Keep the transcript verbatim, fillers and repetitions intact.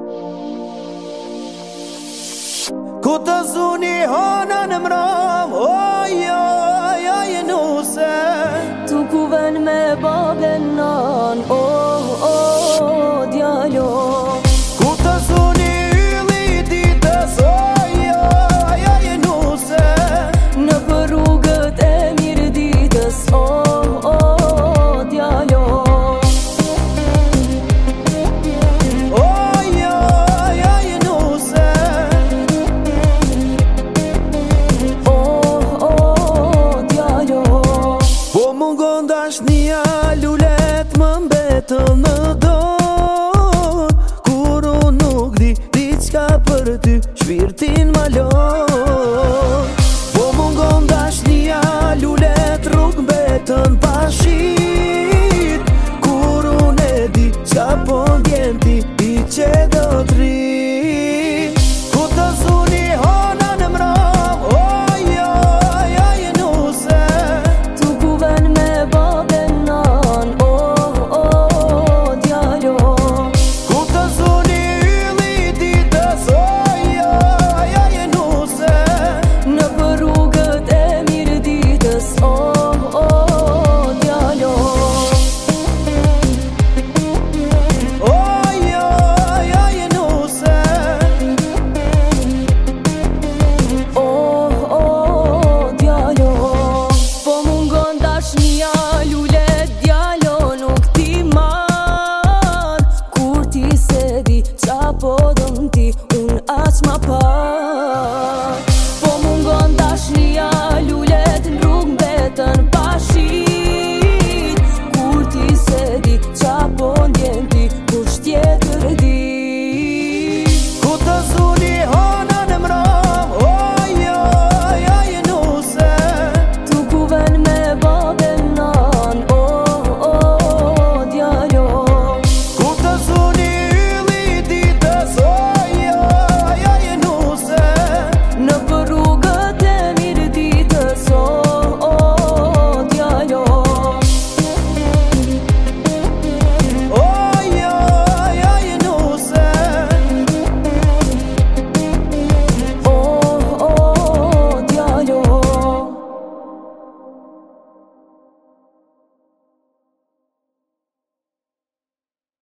Ku të zuni hana në mram, oj, oj, oj, nuse Tu ku ven me babën nan, oh, oh, djalo Ku të zuni yli ditës, oj, oj, oj, nuse Në për rrugët e mirë ditës, oh, oh, djalo Oj, oj, oj, nuse Oh, oh, djalo Po mungon dashnia, lulet më mbetën